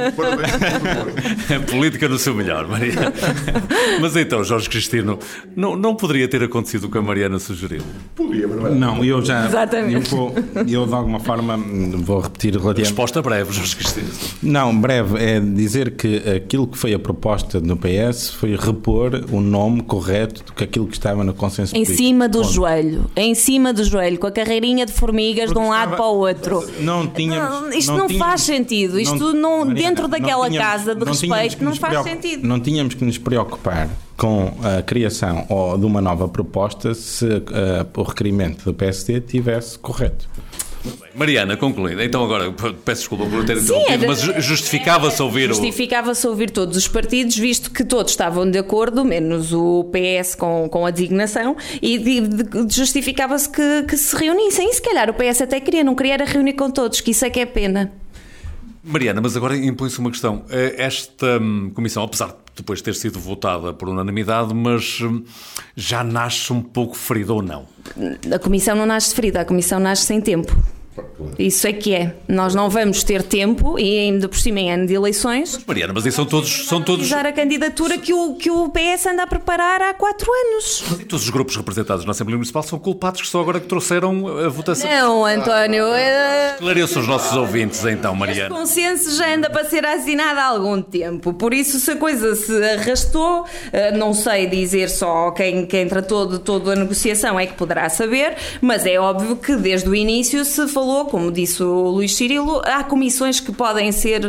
A política no seu melhor, Mariana. Mas então, Jorge Cristino, não, não poderia ter acontecido o que a Mariana sugeriu? Podia, mas não é. Não, eu já. Exatamente. Eu, vou, eu de alguma forma vou repetir relativamente. Resposta breve, Jorge Cristino. Não, breve. É dizer que aquilo que foi a proposta do P S foi repor o nome correto do que aquilo que estava no consenso Em político. cima do Ponto. joelho. Em cima do joelho, com a carreirinha de formigas Porque de um lado estava- para o outro. Não tínhamos. Não, isto não, tínhamos- faz sentido. Isto não, Mariana, dentro daquela tínhamos- casa de não tínhamos respeito que não nos faz preocup- sentido. Não tínhamos que nos preocupar com a criação ou de uma nova proposta se uh, o requerimento do P S D estivesse correto. Mariana, concluindo. Então agora, peço desculpa por ter Sim, interrompido, era- mas ju- justificava-se ouvir o... Justificava-se ouvir todos os partidos, visto que todos estavam de acordo, menos o P S com, com a designação, e de- de- justificava-se que, que se reunissem. E se calhar o P S até queria, não queria era reunir com todos, que isso é que é pena. Mariana, mas agora impõe-se uma questão. Esta hum, comissão, apesar de depois ter sido votada por unanimidade, mas hum, já nasce um pouco ferida ou não? A comissão não nasce ferida, a comissão nasce sem tempo. Isso é que é. Nós não vamos ter tempo, e ainda por cima em ano de eleições, Mariana, mas isso são todos... São todos... usar a candidatura que o, que o P S anda a preparar há quatro anos. Todos os grupos representados na Assembleia Municipal são culpados que só agora que trouxeram a votação. Não, António, é... Esclareça os nossos ouvintes então, Este Mariana. consenso já anda para ser assinado há algum tempo, por isso se a coisa se arrastou, eh, não sei dizer só quem, quem tratou de toda a negociação é que poderá saber, mas é óbvio que desde o início se falou falou, como disse o Luís Cirilo, há comissões que podem ser,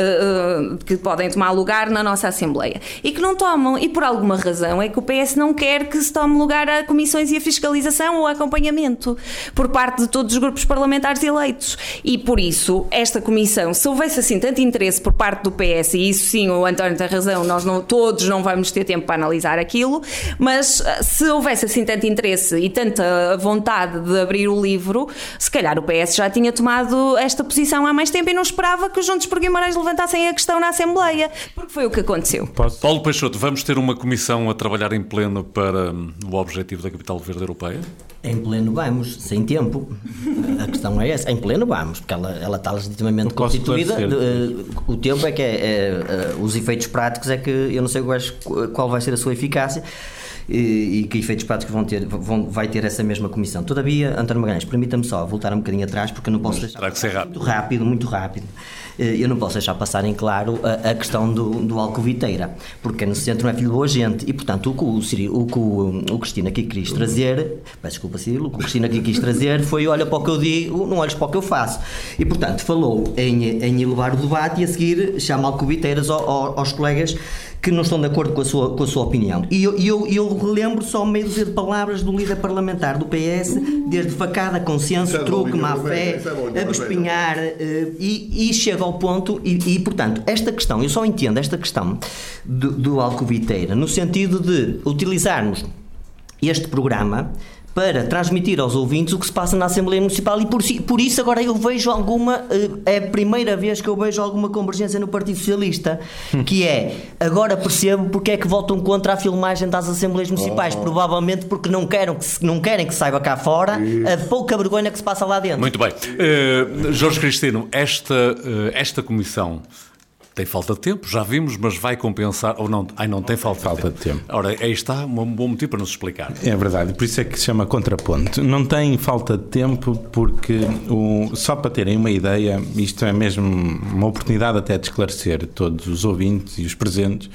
uh, que podem tomar lugar na nossa Assembleia e que não tomam, e por alguma razão é que o P S não quer que se tome lugar a comissões e a fiscalização ou a acompanhamento por parte de todos os grupos parlamentares eleitos. E por isso, esta comissão, se houvesse assim tanto interesse por parte do P S, e isso sim, o António tem razão, nós não, todos não vamos ter tempo para analisar aquilo, mas se houvesse assim tanto interesse e tanta vontade de abrir o livro, se calhar o P S já tinha tomado esta posição há mais tempo e não esperava que os Juntos por Guimarães levantassem a questão na Assembleia, porque foi o que aconteceu. Posso? Paulo Peixoto, vamos ter uma comissão a trabalhar em pleno para o objetivo da Capital Verde Europeia? Em pleno vamos, sem tempo. A questão é essa, em pleno vamos, porque ela, ela está legitimamente constituída. Uh, o tempo é que é, é uh, os efeitos práticos é que eu não sei qual vai ser a sua eficácia. E, e que efeitos práticos vão ter, vão, vai ter essa mesma comissão. Todavia, António Magalhães, permita-me só voltar um bocadinho atrás, porque eu não posso deixar... Terá que ser rápido. Muito rápido, muito rápido. Eu não posso deixar passar em claro a, a questão do, do Alcoviteira, porque no centro não é filho boa gente, e portanto o que o, Cirilo, o, que o, o Cristina aqui quis trazer, peço desculpa Cirilo, o que o Cristina aqui quis trazer foi olha para o que eu digo, não olhes para o que eu faço. E portanto falou em, em elevar o debate e a seguir chama Alcoviteiras aos, aos colegas que não estão de acordo com a sua, com a sua opinião. E eu, eu, eu relembro só meio dúzia de palavras do líder parlamentar do P S, desde facada, consenso, truque, má-fé, abespinhar, uh, e, e chega ao ponto, e, e portanto, esta questão, eu só entendo esta questão do, do Alcoviteira, no sentido de utilizarmos este programa para transmitir aos ouvintes o que se passa na Assembleia Municipal e por, por isso agora eu vejo alguma, é a primeira vez que eu vejo alguma convergência no Partido Socialista, que é, agora percebo porque é que votam contra a filmagem das Assembleias Municipais, oh. provavelmente porque não querem, que, não querem que saiba cá fora isso. A pouca vergonha que se passa lá dentro. Muito bem. Uh, Jorge Cristino, esta, uh, esta comissão tem falta de tempo, já vimos, mas vai compensar, ou não, ai, não tem falta, falta de, tempo. de tempo. Ora, aí está um bom motivo para nos explicar. É verdade, por isso é que se chama contraponto. Não tem falta de tempo porque, o, só para terem uma ideia, isto é mesmo uma oportunidade até de esclarecer todos os ouvintes e os presentes,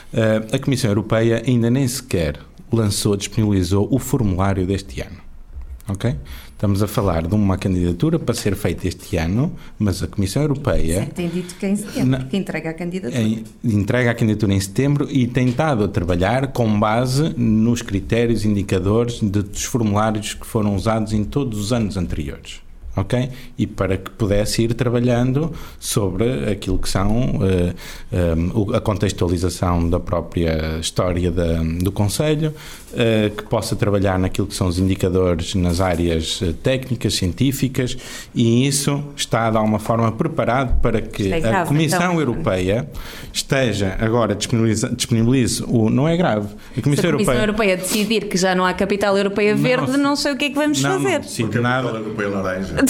a Comissão Europeia ainda nem sequer lançou, disponibilizou o formulário deste ano. Ok? Estamos a falar de uma candidatura para ser feita este ano, mas a Comissão Europeia... Sim, tem dito que é em setembro, na, que entrega a candidatura. É, entrega a candidatura em setembro e tem estado a trabalhar com base nos critérios indicadores de, dos formulários que foram usados em todos os anos anteriores. Ok? E para que pudesse ir trabalhando sobre aquilo que são uh, um, a contextualização da própria história da, do Conselho, uh, que possa trabalhar naquilo que são os indicadores nas áreas uh, técnicas, científicas, e isso está de alguma forma preparado para que é grave, a Comissão então. Europeia esteja agora disponibiliza, disponibilize o... Não é grave. A Comissão, Se a Comissão Europeia... Europeia decidir que já não há capital europeia verde, não, não sei o que é que vamos não, fazer. Não decide nada. Europeia laranja.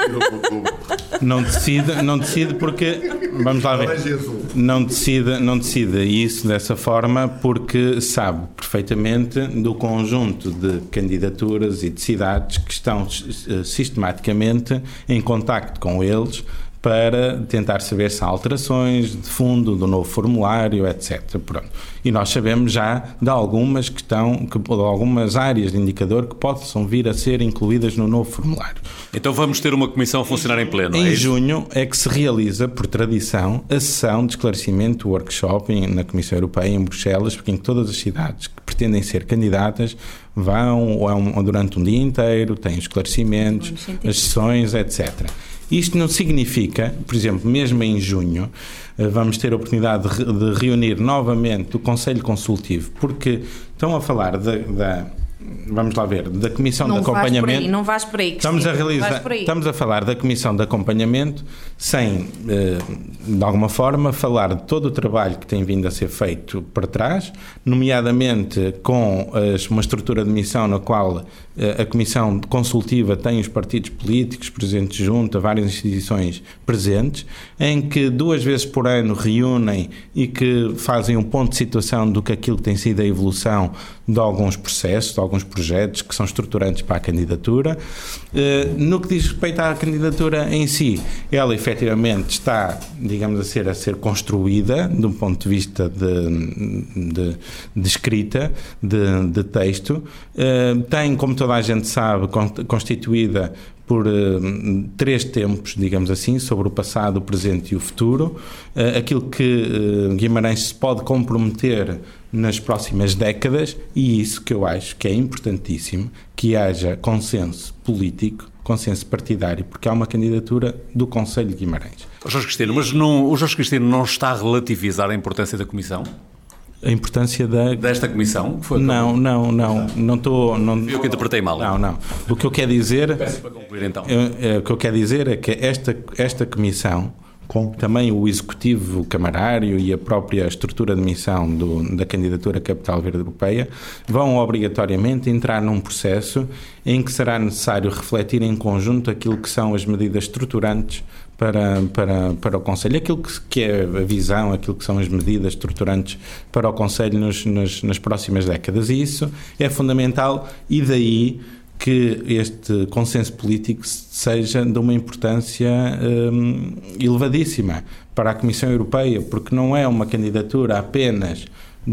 Não, não decide, não decide porque vamos lá ver. Não decide, não decide isso dessa forma porque sabe perfeitamente do conjunto de candidaturas e de cidades que estão sistematicamente em contacto com eles para tentar saber se há alterações de fundo do novo formulário, etcétera. Pronto. E nós sabemos já de algumas que estão, que, de algumas áreas de indicador que possam vir a ser incluídas no novo formulário. Então vamos ter uma comissão a funcionar em pleno. Em é junho é que se realiza, por tradição, a sessão de esclarecimento, o workshop na Comissão Europeia em Bruxelas, porque em todas as cidades que pretendem ser candidatas vão ou é um, durante um dia inteiro, têm os esclarecimentos, as sessões, etcétera. Isto não significa, por exemplo, mesmo em junho, vamos ter a oportunidade de reunir novamente o Conselho Consultivo, porque estão a falar da... da vamos lá ver, da Comissão não de Acompanhamento. Vais por aí, não vais por aí, estamos a realizar, estamos a falar da Comissão de Acompanhamento sem, de alguma forma, falar de todo o trabalho que tem vindo a ser feito para trás, nomeadamente com uma estrutura de missão na qual a Comissão Consultiva tem os partidos políticos presentes junto, a várias instituições presentes, em que duas vezes por ano reúnem e que fazem um ponto de situação do que aquilo que tem sido a evolução de alguns processos, de alguns alguns projetos que são estruturantes para a candidatura. No que diz respeito à candidatura em si, ela efetivamente está, digamos a ser, a ser construída de um ponto de vista de, de, de escrita, de, de texto. Tem, como toda a gente sabe, constituída por uh, três tempos, digamos assim, sobre o passado, o presente e o futuro. Uh, aquilo que uh, Guimarães se pode comprometer nas próximas décadas, e isso que eu acho que é importantíssimo, que haja consenso político, consenso partidário, porque há uma candidatura do Conselho de Guimarães. O Jorge Cristino, mas não, o Jorge Cristino não está a relativizar a importância da Comissão? A importância da... Desta comissão? Foi não, não, não, não estou... Não, eu que interpretei mal. Não, não. O que eu quero dizer... Peço para concluir então. É, é, o que eu quero dizer é que esta, esta comissão, com também o executivo camarário e a própria estrutura de missão do, da candidatura à Capital Verde Europeia, vão obrigatoriamente entrar num processo em que será necessário refletir em conjunto aquilo que são as medidas estruturantes Para, para, para o Conselho, aquilo que, que é a visão, aquilo que são as medidas estruturantes para o Conselho nos, nas, nas próximas décadas, e isso é fundamental, e daí que este consenso político seja de uma importância hum, elevadíssima para a Comissão Europeia, porque não é uma candidatura apenas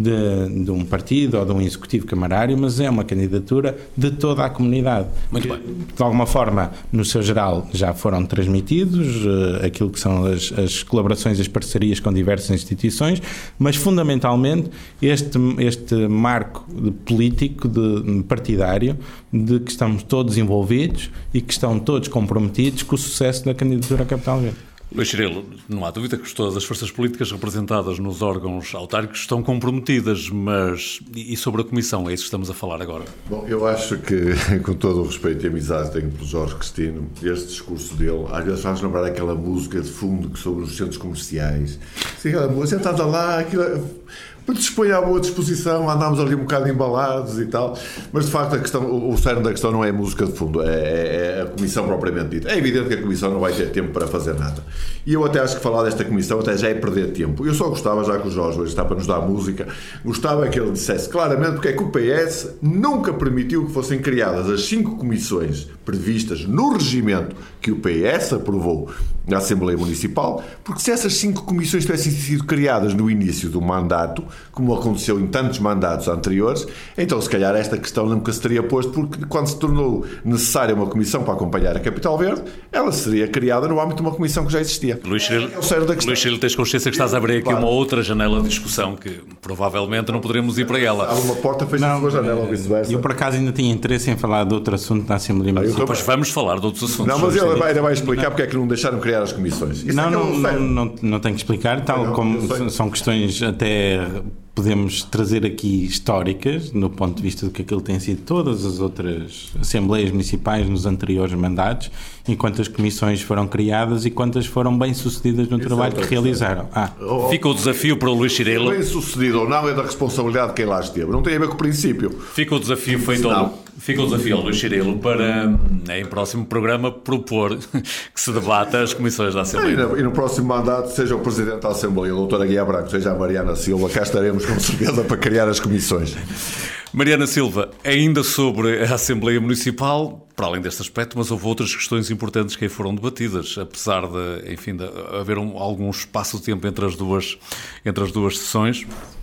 De, de um partido ou de um executivo camarário, mas é uma candidatura de toda a comunidade. Muito que, bem. De alguma forma, no seu geral, já foram transmitidos uh, aquilo que são as, as colaborações e as parcerias com diversas instituições, mas fundamentalmente este, este marco de político, de, partidário, de que estamos todos envolvidos e que estão todos comprometidos com o sucesso da candidatura à Capital Verde. Luís Cirilo, não há dúvida que todas as forças políticas representadas nos órgãos autárquicos estão comprometidas, mas e sobre a Comissão, é isso que estamos a falar agora? Bom, eu acho que, com todo o respeito e amizade que tenho pelo Jorge Cristino, este discurso dele, às vezes faz lembrar aquela música de fundo que sobre os centros comerciais. Sim, aquela música, sentada lá, aquilo... dispõe à boa disposição, andámos ali um bocado embalados e tal, mas de facto a questão, o, o cerne da questão não é a música de fundo, é, é, é a Comissão propriamente dita. É evidente que a Comissão não vai ter tempo para fazer nada. E eu até acho que falar desta Comissão até já é perder tempo. Eu só gostava, já que o Jorge hoje está para nos dar música, gostava que ele dissesse claramente porque é que o P S nunca permitiu que fossem criadas as cinco comissões previstas no regimento que o P S aprovou na Assembleia Municipal, porque se essas cinco comissões tivessem sido criadas no início do mandato, como aconteceu em tantos mandatos anteriores, então se calhar esta questão nunca se teria posto, porque quando se tornou necessária uma comissão para acompanhar a Capital Verde, ela seria criada no âmbito de uma comissão que já existia. Luís Cirilo, é o cerne da questão. Luís Cirilo, tens consciência que estás a abrir aqui claro. Uma outra janela de discussão que provavelmente não poderemos ir para ela. Há uma porta fechada com a janela ou vice-versa. Eu por acaso ainda tinha interesse em falar de outro assunto da Assembleia Municipal. Depois vamos falar de outros assuntos. Não, mas ele vai, ele vai explicar não. porque é que não deixaram criar as comissões. Isso não, é não, não, não, não tenho que explicar, tal não, como são questões até podemos trazer aqui históricas, no ponto de vista do que aquilo tem sido todas as outras Assembleias Municipais nos anteriores mandatos, e quantas comissões foram criadas e quantas foram bem-sucedidas no Isso trabalho é que realizaram. Ah. Fica o desafio para o Luís Cirilo. Bem-sucedido ou não é da responsabilidade de quem lá esteve, não tem a ver com o princípio. Fica o desafio feito ao, fica o desafio ao Luís Cirilo para, em próximo programa, propor que se debata as comissões da Assembleia. E no, e no próximo mandato, seja o Presidente da Assembleia, a doutora Guia Branco, seja a Mariana Silva, cá estaremos com certeza para criar as comissões. Mariana Silva, ainda sobre a Assembleia Municipal, para além deste aspecto, mas houve outras questões importantes que aí foram debatidas, apesar de, enfim, de haver um, algum espaço de tempo entre as duas, entre as duas sessões.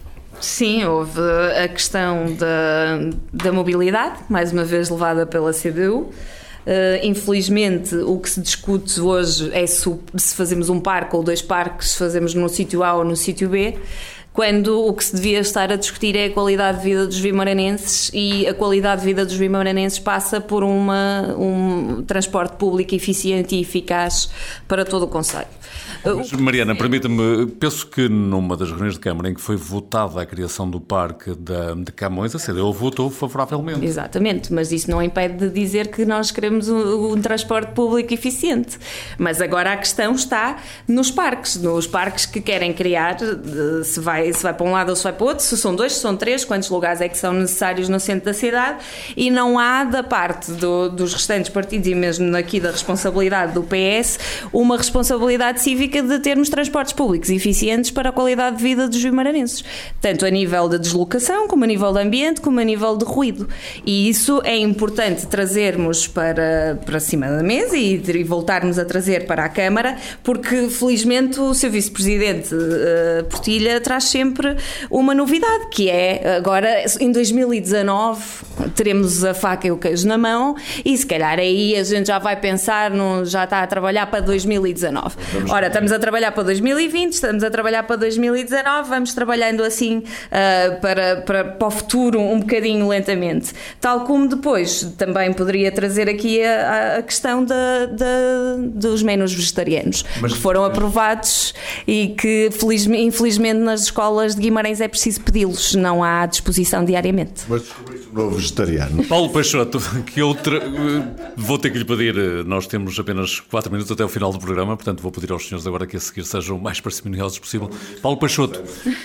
Sim, houve a questão da, da mobilidade, mais uma vez levada pela C D U. Uh, infelizmente, o que se discute hoje é se, se fazemos um parque ou dois parques, se fazemos no sítio A ou no sítio B, quando o que se devia estar a discutir é a qualidade de vida dos vimaranenses, e a qualidade de vida dos vimaranenses passa por uma, um transporte público eficiente e eficaz para todo o concelho. Mas, Mariana, permita-me, penso que numa das reuniões de Câmara em que foi votada a criação do parque de, de Camões, a C D U votou favoravelmente. Exatamente, mas isso não impede de dizer que nós queremos um, um transporte público eficiente. Mas agora a questão está nos parques, nos parques que querem criar, se vai, se vai para um lado ou se vai para o outro, se são dois, se são três, quantos lugares é que são necessários no centro da cidade, e não há da parte do, dos restantes partidos, e mesmo aqui da responsabilidade do P S, uma responsabilidade cívica implica de termos transportes públicos eficientes para a qualidade de vida dos vimaranenses, tanto a nível de deslocação, como a nível de ambiente, como a nível de ruído. E isso é importante trazermos para, para cima da mesa e, e voltarmos a trazer para a Câmara, porque felizmente o seu Vice-Presidente uh, Portilha traz sempre uma novidade, que é agora em dois mil e dezanove teremos a faca e o queijo na mão e se calhar aí a gente já vai pensar, no, já está a trabalhar para dois mil e dezanove. Ora, estamos a trabalhar para dois mil e vinte, estamos a trabalhar para dois mil e dezanove, vamos trabalhando assim uh, para, para, para o futuro um bocadinho lentamente. Tal como depois também poderia trazer aqui a, a questão da, da, dos menus vegetarianos, Mas... que foram aprovados e que felizmente, infelizmente nas escolas de Guimarães é preciso pedi-los, não há à disposição diariamente. Mas descobriste um novo vegetariano. Paulo Peixoto, que outra... Vou ter que lhe pedir, nós temos apenas quatro minutos até o final do programa, portanto vou pedir aos senhores agora que a seguir sejam o mais parcimoniosos possível. Paulo Peixoto,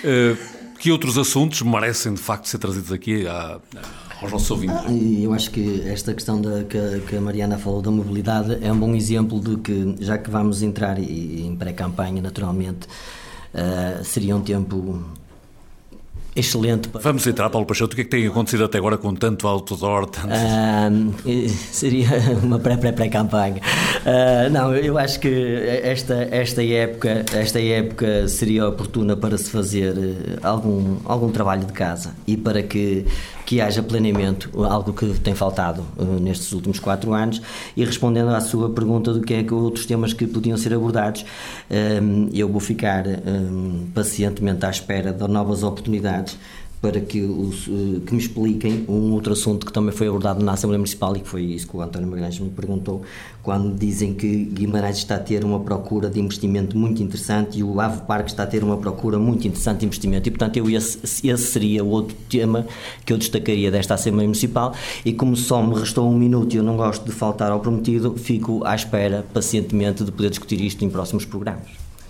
que outros assuntos merecem de facto ser trazidos aqui à, aos nossos ouvintes? Eu acho que esta questão da, que, a, que a Mariana falou da mobilidade é um bom exemplo de que, já que vamos entrar em pré-campanha naturalmente, uh, seria um tempo excelente. Para... Vamos entrar, Paulo Peixoto, o que é que tem acontecido até agora com tanto outdoor? Tanto... Uh, seria uma pré-pré-pré-campanha. Uh, não, eu acho que esta, esta, época, esta época seria oportuna para se fazer algum, algum trabalho de casa e para que, que haja planeamento, algo que tem faltado uh, nestes últimos quatro anos. E respondendo à sua pergunta do que é que outros temas que podiam ser abordados, um, eu vou ficar um, pacientemente à espera de novas oportunidades para que, os, que me expliquem um outro assunto que também foi abordado na Assembleia Municipal e que foi isso que o António Magalhães me perguntou, quando dizem que Guimarães está a ter uma procura de investimento muito interessante e o Ave Parque está a ter uma procura muito interessante de investimento e, portanto, eu esse, esse seria o outro tema que eu destacaria desta Assembleia Municipal e como só me restou um minuto e eu não gosto de faltar ao prometido, fico à espera pacientemente de poder discutir isto em próximos programas.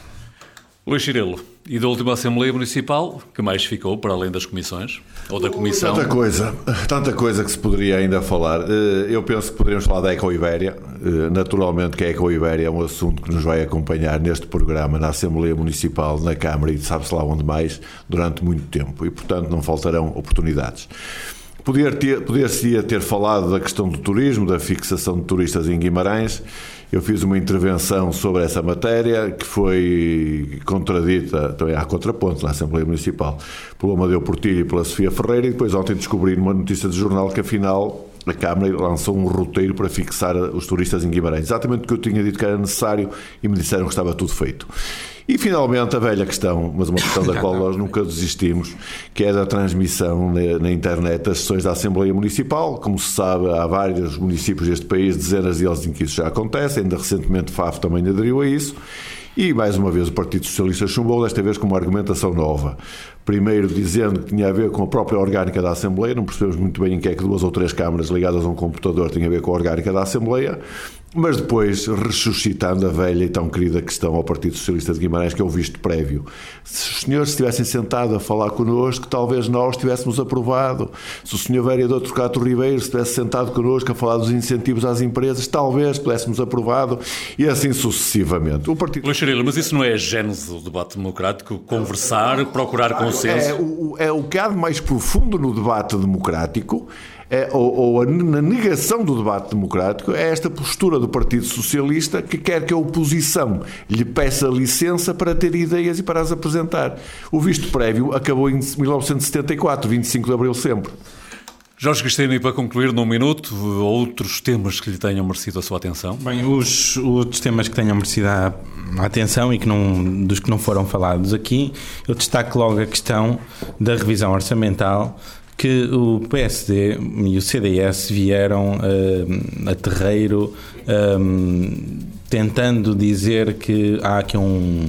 Luís Cirilo, e da última Assembleia Municipal, que mais ficou para além das comissões? Ou da comissão? Tanta coisa, tanta coisa que se poderia ainda falar. Eu penso que poderíamos falar da Ecoibéria. Naturalmente que a Ecoibéria é um assunto que nos vai acompanhar neste programa, na Assembleia Municipal, na Câmara e sabe-se lá onde mais, durante muito tempo. E, portanto, não faltarão oportunidades. Poder ter, poder-se ter falado da questão do turismo, da fixação de turistas em Guimarães. Eu fiz uma intervenção sobre essa matéria que foi contradita, também há contraponto na Assembleia Municipal, pelo Amadeu Portilho e pela Sofia Ferreira, e depois ontem descobri numa notícia de jornal que afinal a Câmara lançou um roteiro para fixar os turistas em Guimarães. Exatamente o que eu tinha dito que era necessário e me disseram que estava tudo feito. E finalmente a velha questão, mas uma questão da qual nós nunca desistimos, que é da transmissão na, na internet das sessões da Assembleia Municipal. Como se sabe, há vários municípios deste país, dezenas deles em que isso já acontece, ainda recentemente Faf também aderiu a isso. E, mais uma vez, o Partido Socialista chumbou, desta vez com uma argumentação nova. Primeiro dizendo que tinha a ver com a própria orgânica da Assembleia, não percebemos muito bem em que é que duas ou três câmaras ligadas a um computador tinham a ver com a orgânica da Assembleia, mas depois ressuscitando a velha e tão querida questão ao Partido Socialista de Guimarães, que é o visto prévio. Se os senhores estivessem sentados a falar connosco, talvez nós tivéssemos aprovado. Se o senhor vereador Torquato Ribeiro estivesse sentado connosco a falar dos incentivos às empresas, talvez pudéssemos aprovado, e assim sucessivamente. O Partido... Luís Cirilo, mas isso não é a gênese do debate democrático? Conversar, procurar consenso? É o, é o que há de mais profundo no debate democrático, é, ou, ou a, na negação do debate democrático, é esta postura do Partido Socialista que quer que a oposição lhe peça licença para ter ideias e para as apresentar. O visto prévio acabou em mil novecentos e setenta e quatro, vinte e cinco de abril sempre. Jorge Cristino, e para concluir num minuto, outros temas que lhe tenham merecido a sua atenção? Bem, os outros temas que tenham merecido a, a atenção e que não, dos que não foram falados aqui, eu destaco logo a questão da revisão orçamental, que o P S D e o C D S vieram uh, a terreiro um, tentando dizer que há aqui um...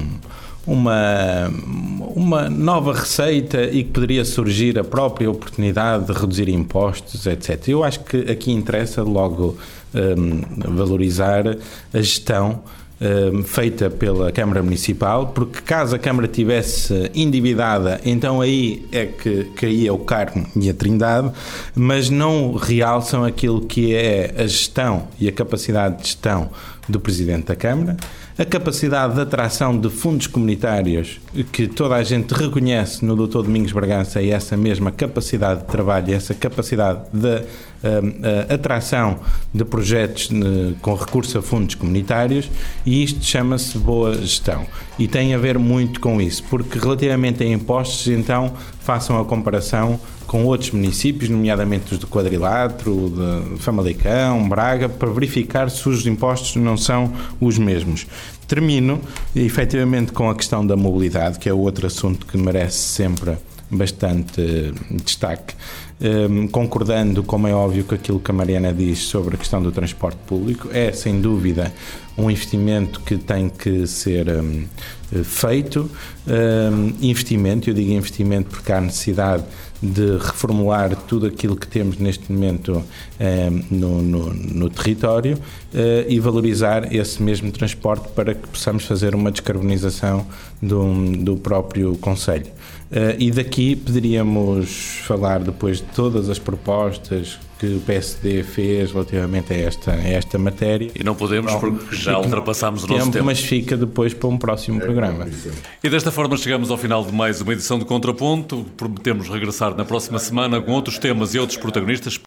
Uma, uma nova receita e que poderia surgir a própria oportunidade de reduzir impostos, etcétera. Eu acho que aqui interessa logo um, valorizar a gestão um, feita pela Câmara Municipal, porque caso a Câmara tivesse endividada, então aí é que caía o Carmo e a Trindade, mas não realçam aquilo que é a gestão e a capacidade de gestão do Presidente da Câmara, a capacidade de atração de fundos comunitários, que toda a gente reconhece no doutor Domingos Bragança, é essa mesma capacidade de trabalho, essa capacidade de uh, uh, atração de projetos uh, com recurso a fundos comunitários, e isto chama-se boa gestão. E tem a ver muito com isso, porque relativamente a impostos, então, façam a comparação com outros municípios, nomeadamente os do Quadrilátero, de Famalicão, Braga, para verificar se os impostos não são os mesmos. Termino, efetivamente, com a questão da mobilidade, que é outro assunto que merece sempre bastante uh, destaque, um, concordando, como é óbvio, com aquilo que a Mariana diz sobre a questão do transporte público. É, sem dúvida, um investimento que tem que ser um, feito. Um, investimento, eu digo investimento porque há necessidade de reformular tudo aquilo que temos neste momento um, no, no, no território uh, e valorizar esse mesmo transporte para que possamos fazer uma descarbonização do, do próprio concelho. Uh, e daqui poderíamos falar depois de todas as propostas que o P S D fez relativamente a esta, a esta matéria. E não podemos, porque já ultrapassámos o nosso tempo, tempo. Mas fica depois para um próximo é, programa. E desta forma chegamos ao final de mais uma edição de Contraponto. Prometemos regressar na próxima semana com outros temas e outros protagonistas.